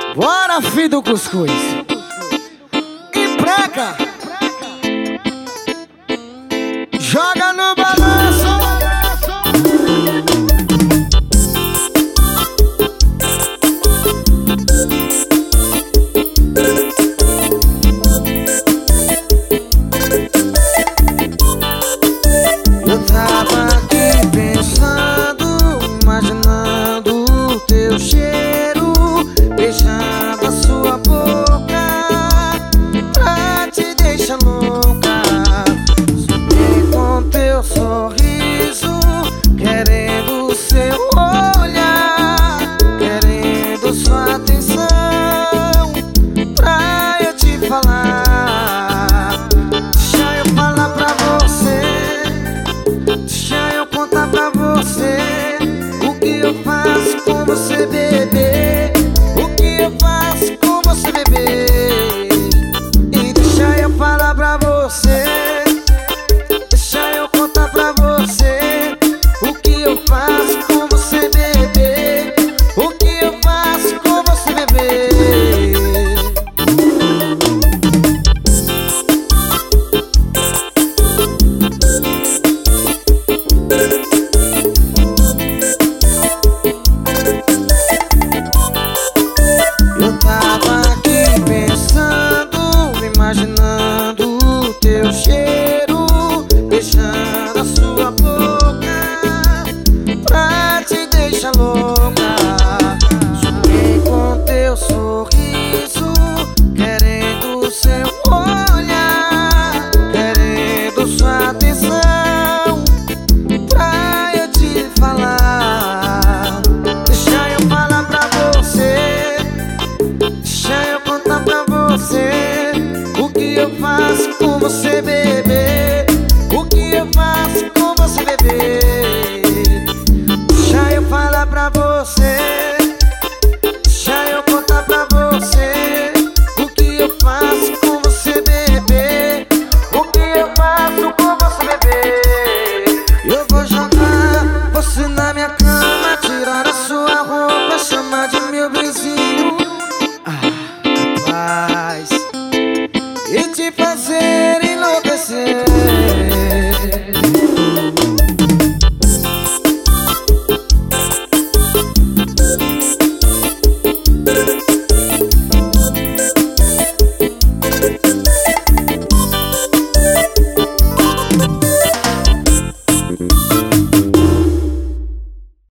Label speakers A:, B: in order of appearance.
A: Bora, filho do cuscuz. Empreca. Joga no balanço. Eu tava aqui pensando, imaginando o teu cheiro, beijando a sua boca pra te deixar louca. Sonhei com teu sorriso, querendo seu olhar, querendo sua atenção pra eu te falar. Deixa eu falar pra você, deixa eu contar pra você o que eu faço com você, bebê. O que eu faço com você, bebê. E deixa eu falar pra você, deixa eu contar pra você o que eu faço com você, bebê. O que eu faço com você, bebê. Eu tava aqui pensando, imaginando o teu cheiro, beijando a sua boca pra te deixar louca. Sonhei com teu sorriso, querendo seu olhar, querendo sua atenção pra eu te falar. Deixa eu falar pra você, deixa eu contar pra você o que eu faço com você, bebê. O que eu faço com você, bebê. Deixa eu falar pra você,